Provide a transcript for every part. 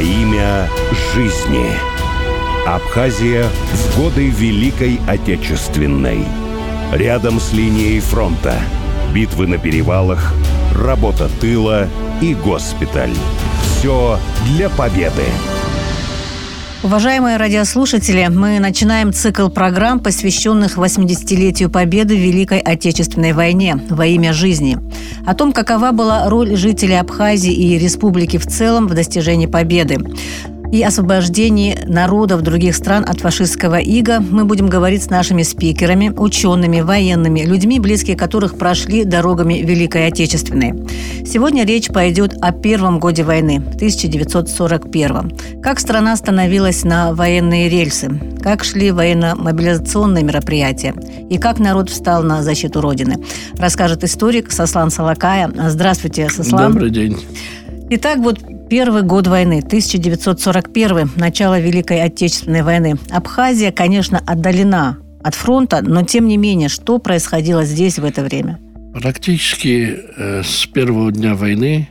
имя жизни. Абхазия в годы Великой Отечественной. Рядом с линией фронта. Битвы на перевалах, работа тыла и госпиталь. Все для победы. Уважаемые радиослушатели, мы начинаем цикл программ, посвященных 80-летию Победы в Великой Отечественной войне «Во имя жизни». О том, какова была роль жителей Абхазии и республики в целом в достижении победы и освобождении народов других стран от фашистского ига, мы будем говорить с нашими спикерами, учеными, военными, людьми, близкие которых прошли дорогами Великой Отечественной. Сегодня речь пойдет о первом годе войны, 1941. Как страна становилась на военные рельсы, как шли военно-мобилизационные мероприятия и как народ встал на защиту Родины, расскажет историк Сослан Салакая. Здравствуйте, Сослан. Добрый день. Итак, первый год войны, 1941, начало Великой Отечественной войны. Абхазия, конечно, отдалена от фронта, но тем не менее, что происходило здесь в это время? Практически с первого дня войны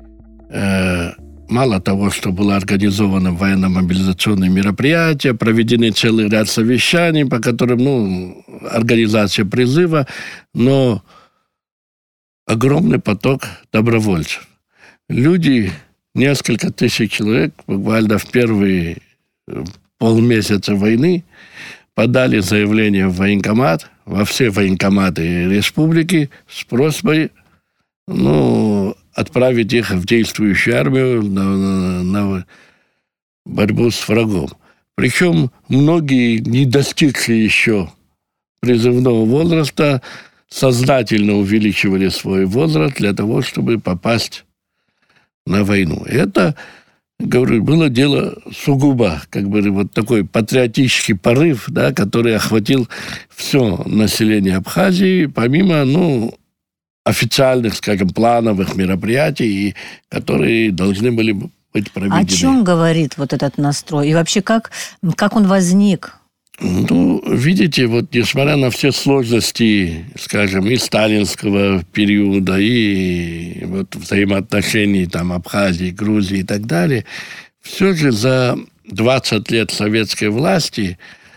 мало того, что было организовано военно-мобилизационные мероприятия, проведены целый ряд совещаний, по которым, организация призыва, но огромный поток добровольцев. Люди, несколько тысяч человек, буквально в первые полмесяца войны подали заявление в военкомат, во все военкоматы республики с просьбой отправить их в действующую армию на борьбу с врагом. Причем многие, не достигшие еще призывного возраста, сознательно увеличивали свой возраст для того, чтобы попасть на войну. Это, говорю, было дело сугубо, такой патриотический порыв, который охватил все население Абхазии, помимо, официальных, плановых мероприятий, которые должны были быть проведены. О чем говорит этот настрой? И вообще, как он возник? Видите, несмотря на все сложности, и сталинского периода, и взаимоотношений Абхазии, Грузии и так далее, все же за 20 лет советской власти,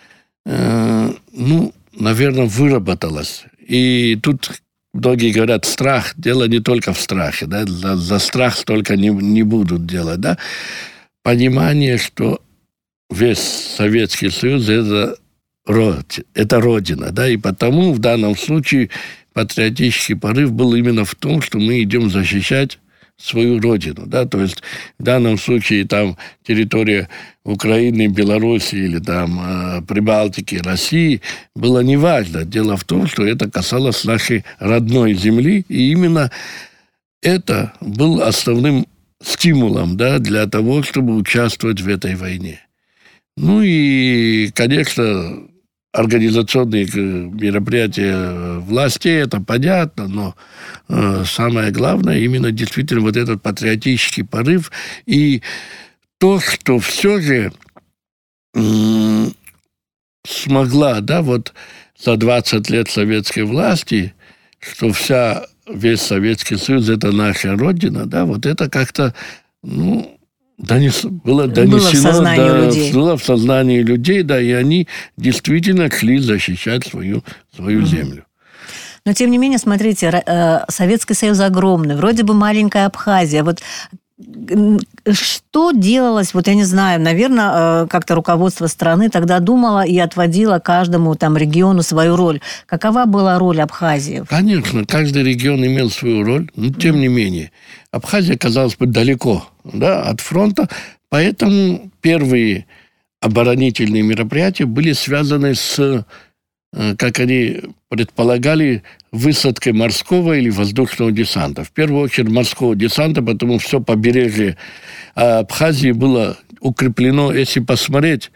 наверное, выработалось. И тут многие говорят, страх, дело не только в страхе, за страх столько не будут делать, Понимание, что весь Советский Союз – это Родина, и потому в данном случае патриотический порыв был именно в том, что мы идем защищать свою Родину, то есть в данном случае территория Украины, Белоруссии или Прибалтики, России было неважно. Дело в том, что это касалось нашей родной земли, и именно это был основным стимулом, для того, чтобы участвовать в этой войне. И, конечно, организационные мероприятия властей, это понятно, но самое главное именно действительно этот патриотический порыв и то, что все же смогла, за 20 лет советской власти, что весь Советский Союз – это наша Родина, это как-то, было донесено, было в сознании людей, и они действительно шли защищать свою землю. Но, тем не менее, смотрите, Советский Союз огромный, вроде бы маленькая Абхазия. Что делалось, я не знаю, наверное, как-то руководство страны тогда думало и отводило каждому региону свою роль. Какова была роль Абхазии? Конечно, каждый регион имел свою роль, но тем не менее. Абхазия, казалось бы, далеко от фронта, поэтому первые оборонительные мероприятия были связаны с, как они предполагали, высадкой морского или воздушного десанта. В первую очередь морского десанта, потому что все побережье Абхазии было укреплено, если посмотреть,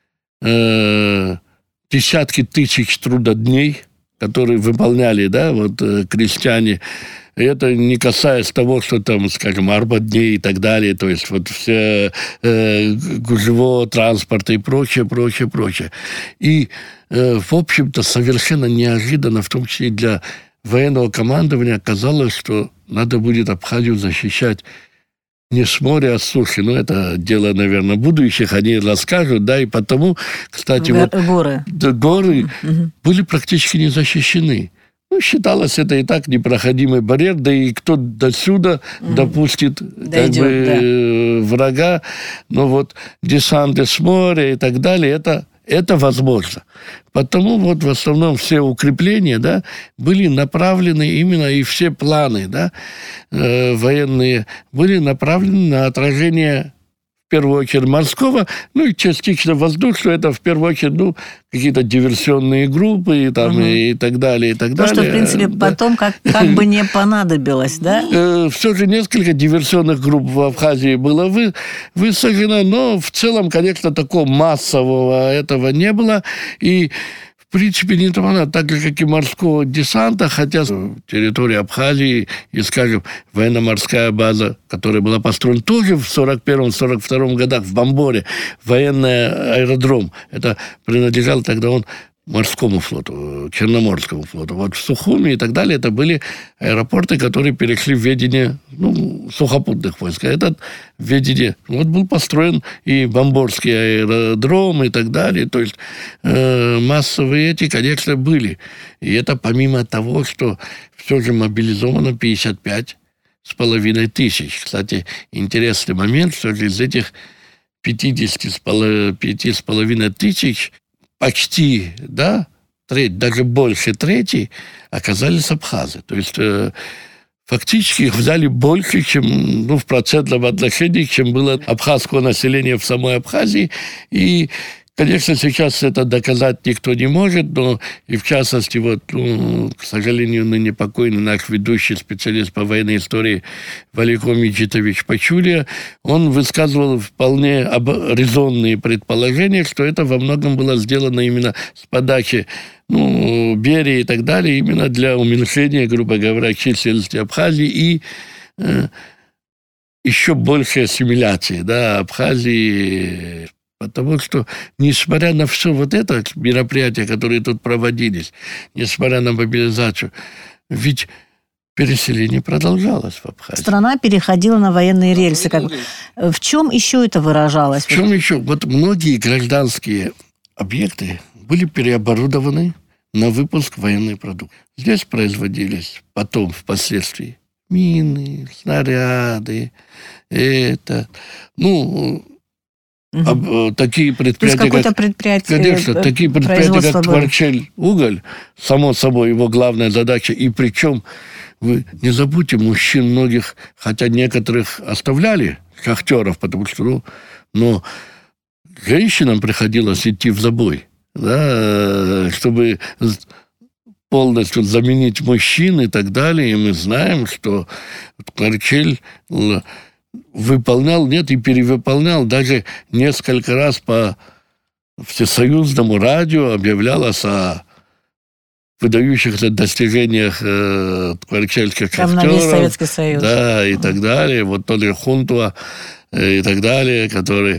десятки тысяч трудодней, которые выполняли крестьяне. И это не касаясь того, что арбатдней и так далее, то есть все гужевого транспорта и прочее. И, в общем-то, совершенно неожиданно, в том числе для военного командования, оказалось, что надо будет Абхазию защищать не с моря, а с суши. Но это дело, наверное, будущих. Они расскажут, да, и потому, кстати, горы были практически не защищены. Ну, считалось, это и так непроходимый барьер, да и кто до сюда допустит врага, но вот десанты с моря и так далее, это возможно. Потому вот в основном все укрепления, да, были направлены именно, и все планы, да, военные были направлены на отражение, в первую очередь, морского, ну и частично воздушного. Это в первую очередь, ну, какие-то диверсионные группы там, и так далее, и так далее. То, что, в принципе, потом как бы не понадобилось, да? Все же несколько диверсионных групп в Абхазии было высажено, но в целом, конечно, такого массового этого не было. И в принципе, не так же, как и морского десанта, хотя территория Абхазии и, скажем, военно-морская база, которая была построена тоже в 1941-1942 годах в Бамборе, военный аэродром, это принадлежал тогда он морскому флоту, Черноморскому флоту. Вот в Сухуми и так далее это были аэропорты, которые перешли в ведение сухопутных войск. А этот в ведение... Вот был построен и Бамборский аэродром и так далее. То есть массовые эти, конечно, были. И это помимо того, что все же мобилизовано 55,5 тысяч. Кстати, интересный момент, что из этих 5,5 тысяч почти, да, треть, даже больше трети оказались абхазы. То есть фактически их взяли больше, чем, в процентном отношении, чем было абхазского населения в самой Абхазии. И, конечно, сейчас это доказать никто не может, но и в частности, к сожалению, ныне покойный наш ведущий специалист по военной истории Валико Меджидович Пачулия, он высказывал вполне резонные предположения, что это во многом было сделано именно с подачи Берии и так далее, именно для уменьшения, грубо говоря, численности Абхазии и еще большей ассимиляции, да, Абхазии. Потому что, несмотря на все вот это мероприятия, которые тут проводились, несмотря на мобилизацию, ведь переселение продолжалось в Абхазии. Страна переходила на военные рельсы. В чем еще это выражалось? В чем еще? Вот многие гражданские объекты были переоборудованы на выпуск военной продукции. Здесь производились потом, впоследствии, мины, снаряды, такие предприятия, конечно, такие предприятия, как Кварчель уголь, само собой, его главная задача. И причем, вы не забудьте, мужчин многих, хотя некоторых оставляли, шахтеров, потому что, но женщинам приходилось идти в забой, да, чтобы полностью заменить мужчин и так далее. И мы знаем, что Кварчель выполнял, и перевыполнял, даже несколько раз по всесоюзному радио объявлялось о выдающихся достижениях кварчельских шахтеров. Там на весь Советский Союз. Да, и так далее. Вот тот же Хунтуа и так далее, который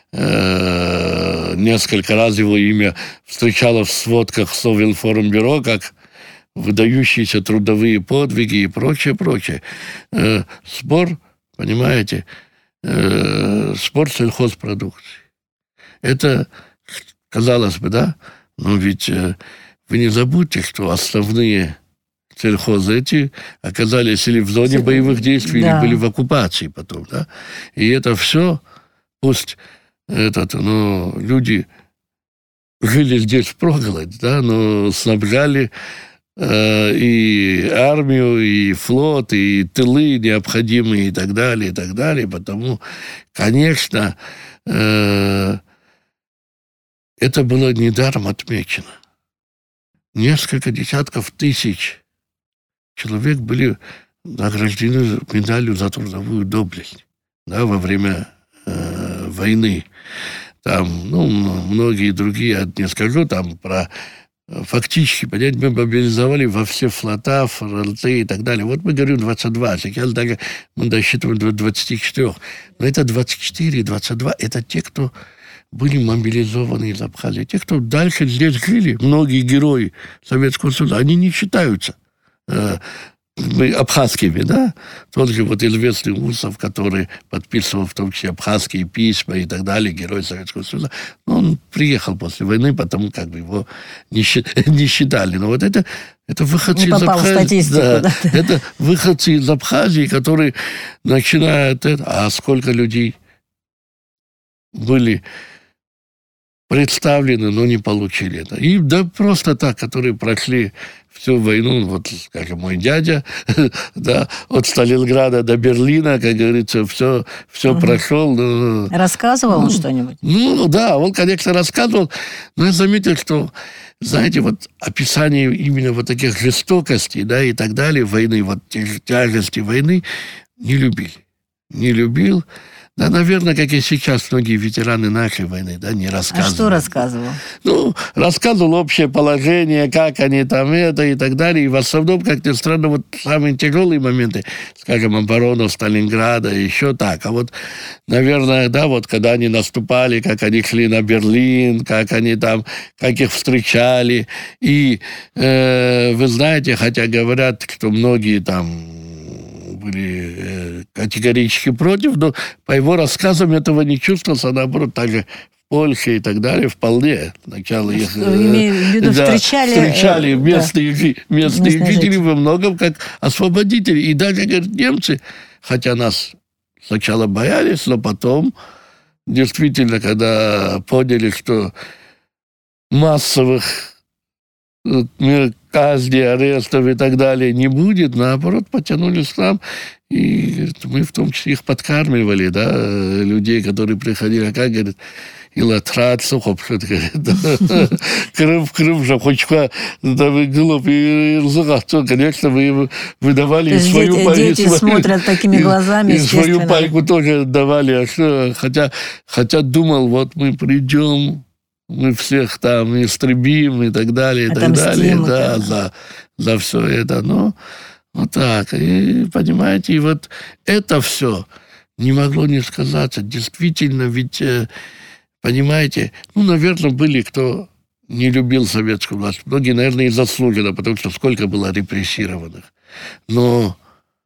несколько раз его имя встречало в сводках Совинформбюро как выдающиеся трудовые подвиги и прочее. Сбор, понимаете, спор сельхозпродукции. Это, казалось бы, да, но ведь вы не забудьте, что основные сельхозы эти оказались или в зоне боевых действий, или были в оккупации потом, да. И это все, пусть люди жили здесь впроголодь, да, но снабжали и армию, и флот, и тылы необходимые, и так далее. Потому, конечно, это было недаром отмечено. Несколько десятков тысяч человек были награждены медалью за трудовую доблесть, да, во время войны. Там, многие другие, я не скажу, там про... Фактически, понимаете, мы мобилизовали во все флота, фронты и так далее. Вот мы говорим 22, сейчас даже мы досчитываем до 24. Но это 24 и 22, это те, кто были мобилизованы из Абхазии. Те, кто дальше здесь жили, многие герои Советского Союза, они не считаются абхазскими, да, тот же вот известный Усов, который подписывал в том числе абхазские письма и так далее, герой Советского Союза, он приехал после войны, потому как бы его не считали. Но вот это выходцы из Абхазии. Да, это выходцы из Абхазии, которые начинают это. А сколько людей были представлены, но не получили это. И да просто так, которые прошли всю войну, вот, как мой дядя, да, от Сталинграда до Берлина, как говорится, все прошел. Рассказывал он что-нибудь? Да, он, конечно, рассказывал, но я заметил, что, знаете, вот описание именно вот таких жестокостей, да, и так далее, войны, вот тяжести войны, не любил. Да, наверное, как и сейчас многие ветераны нашей войны, да, не рассказывали. А что рассказывал? Рассказывал общее положение, как они там это и так далее. И в основном, как ни странно, вот самые тяжелые моменты, скажем, оборону Сталинграда, еще так. А вот, наверное, да, вот когда они наступали, как они шли на Берлин, как они там, как их встречали. И вы знаете, хотя говорят, что многие там были категорически против, но по его рассказам этого не чувствовалось, а наоборот, также в Польше и так далее вполне. Сначала их встречали местные жители во многом как освободители. И даже, говорят, немцы, хотя нас сначала боялись, но потом, действительно, когда поняли, что массовых казни, арестов и так далее не будет, наоборот, потянулись к нам, и мы в том числе их подкармливали, да, людей, которые приходили, как говорят, илатрат, сухопшот, Крым, Жахочка, глуп, и Рзугахцо, конечно, мы выдавали свою пайку. Дети смотрят такими глазами, и свою пайку тоже давали, хотя думал, вот мы придем, мы всех там истребим и так далее, да, за все это. Но вот так. И, понимаете, и вот это все не могло не сказаться. Действительно, ведь, понимаете, наверное, были, кто не любил советскую власть. Многие, наверное, и заслуженно, потому что сколько было репрессированных. Но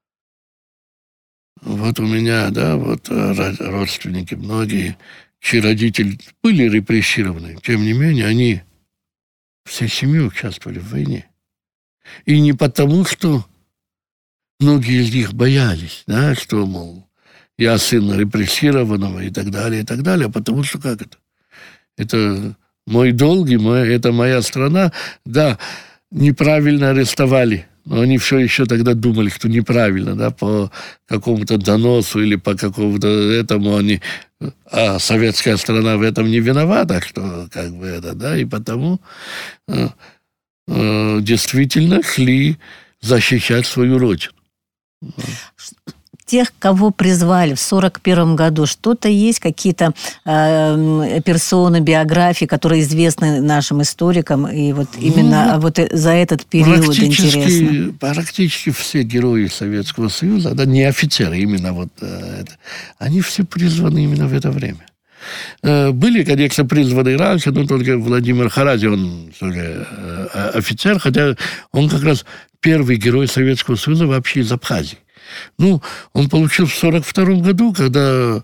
вот у меня, да, вот родственники многие, чьи родители были репрессированы, тем не менее, они всей семьей участвовали в войне. И не потому, что многие из них боялись, да, что, мол, я сын репрессированного и так далее, а потому что как это? Это мой долг, это моя страна. Да, неправильно арестовали, но они все еще тогда думали, что неправильно, да, по какому-то доносу или по какому-то этому они... А советская страна в этом не виновата, что как бы это, да, и потому действительно шли защищать свою родину. Тех, кого призвали в 1941 году, что-то есть, какие-то персоны, биографии, которые известны нашим историкам, и вот именно вот за этот период интересно? Практически все герои Советского Союза, да, не офицеры, именно вот это, они все призваны именно в это время. Были, конечно, призваны раньше, но только Владимир Харази, он тоже офицер, хотя он как раз первый герой Советского Союза вообще из Абхазии. Он получил в 1942 году, когда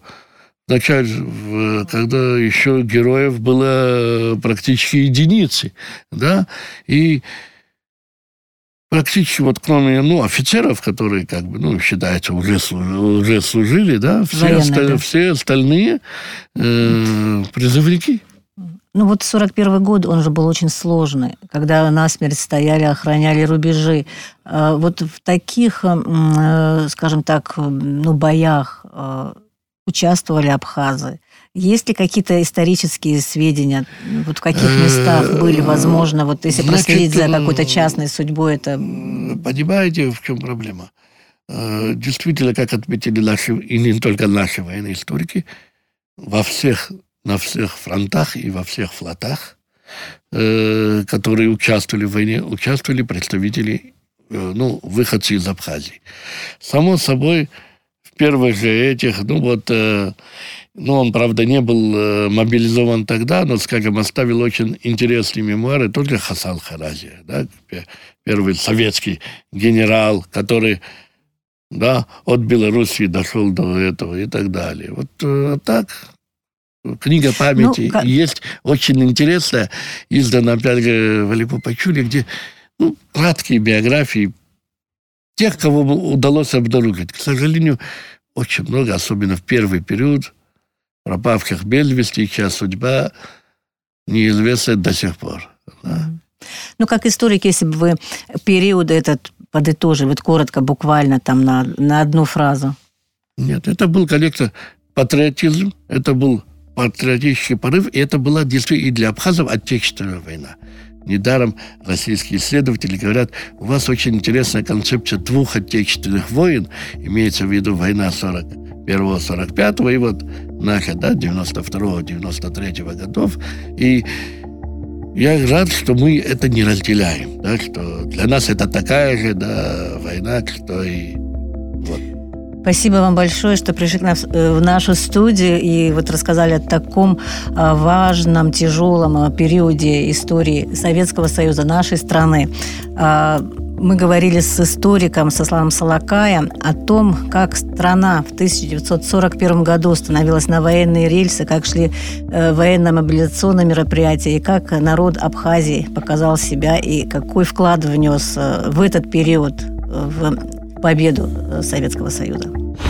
еще героев было практически единицы, да, и практически вот кроме, офицеров, которые, как бы, считается, уже служили, да, все остальные призывники. Вот 1941 год, он же был очень сложный, когда насмерть стояли, охраняли рубежи. Вот в таких, скажем так, боях участвовали абхазы. Есть ли какие-то исторические сведения, вот в каких местах были, возможно, вот если проследить за какой-то частной судьбой, это... Понимаете, в чем проблема? Действительно, как отметили наши, и не только наши военные историки, на всех фронтах и во всех флотах, которые участвовали в войне, участвовали представители, выходцы из Абхазии. Само собой, в первых же этих, Он, правда, не был мобилизован тогда, но, скажем, оставил очень интересные мемуары только Хасан Харази, да, первый советский генерал, который, да, от Белоруссии дошел до этого и так далее. Вот так. Книга памяти есть очень интересная, издана, опять же, в Алипу-Пачуле, где краткие биографии тех, кого удалось обнаружить. К сожалению, очень много, особенно в первый период, пропавших без вести, чья судьба неизвестна до сих пор. Да? Как историк, если бы вы период этот подытожили, вот коротко, буквально там на одну фразу. Нет, это был, конечно, патриотизм, это был патриотический порыв, и это была действительно и для абхазов Отечественная война. Недаром российские исследователи говорят, у вас очень интересная концепция двух отечественных войн, имеется в виду война 41-45, и вот наша, да, 92-93 годов. И я рад, что мы это не разделяем, да, что для нас это такая же, да, война, что и вот. Спасибо вам большое, что пришли в нашу студию и вот рассказали о таком важном, тяжелом периоде истории Советского Союза, нашей страны. Мы говорили с историком Сосланом Салакаем о том, как страна в 1941 году становилась на военные рельсы, как шли военно-мобилизационные мероприятия, и как народ Абхазии показал себя, и какой вклад внес в этот период в победу Советского Союза.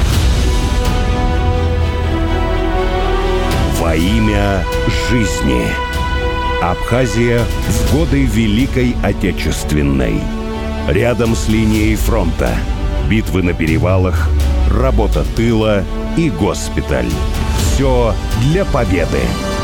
Во имя жизни. Абхазия в годы Великой Отечественной. Рядом с линией фронта. Битвы на перевалах, работа тыла и госпиталь. Все для победы.